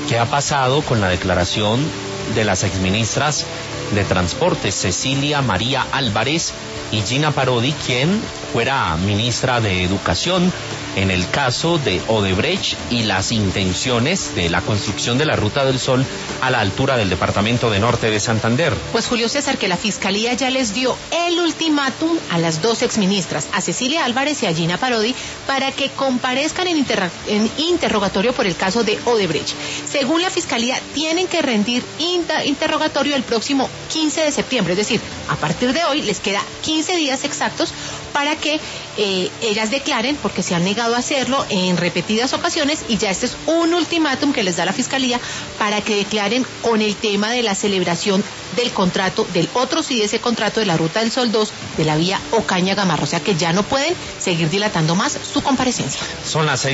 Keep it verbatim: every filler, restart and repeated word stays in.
¿Qué ha pasado con la declaración de las exministras de Transporte, Cecilia María Álvarez y Gina Parodi, quien fuera ministra de Educación, en el caso de Odebrecht y las intenciones de la construcción de la Ruta del Sol a la altura del departamento de Norte de Santander? Pues Julio César, que la Fiscalía ya les dio el ultimátum a las dos exministras, a Cecilia Álvarez y a Gina Parodi, para que comparezcan en, interra- en interrogatorio por el caso de Odebrecht. Según la Fiscalía, tienen que rendir inter- interrogatorio el próximo quince de septiembre, es decir, a partir de hoy les queda quince días exactos para que eh, ellas declaren, porque se han negado a hacerlo en repetidas ocasiones, y ya este es un ultimátum que les da la Fiscalía para que declaren con el tema de la celebración del contrato, del otro sí de ese contrato de la Ruta del Sol dos de la vía Ocaña Gamarra, o sea que ya no pueden seguir dilatando más su comparecencia. Son las seis